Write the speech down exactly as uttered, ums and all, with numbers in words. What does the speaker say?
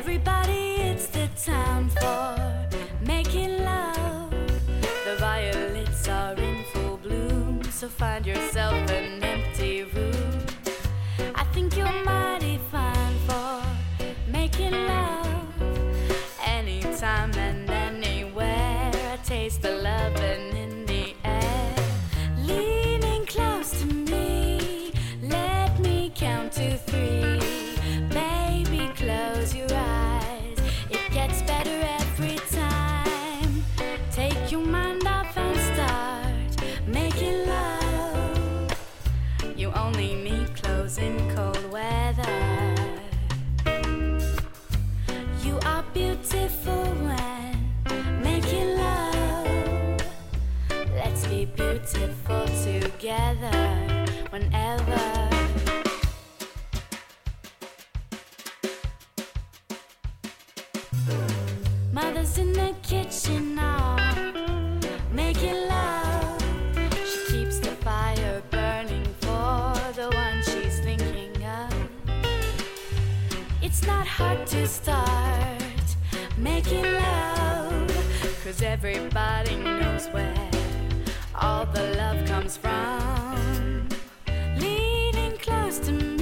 Everybody, it's the time for making love. The violets are in full bloom, so find yourself an empty room. I think you're mighty fine for making love. Anytime and anywhere, I taste the loving in the air. Leaning close to me, let me count to three. Baby, close your eyes, it gets better every time. Take your mind off and start making love. You only need clothes in cold weather. You are beautiful when making love. Let's be beautiful together whenever. Mother's in the kitchen now, making love. She keeps the fire burning for the one she's thinking of. It's not hard to start making love, 'cause everybody knows where all the love comes from. Leaning close to me,